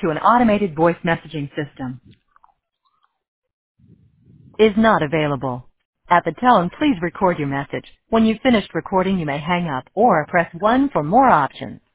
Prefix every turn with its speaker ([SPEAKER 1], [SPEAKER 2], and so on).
[SPEAKER 1] to an automated voice messaging system. Is not available. At the tone, please record your message. When you've finished recording, you may hang up or press 1 for more options.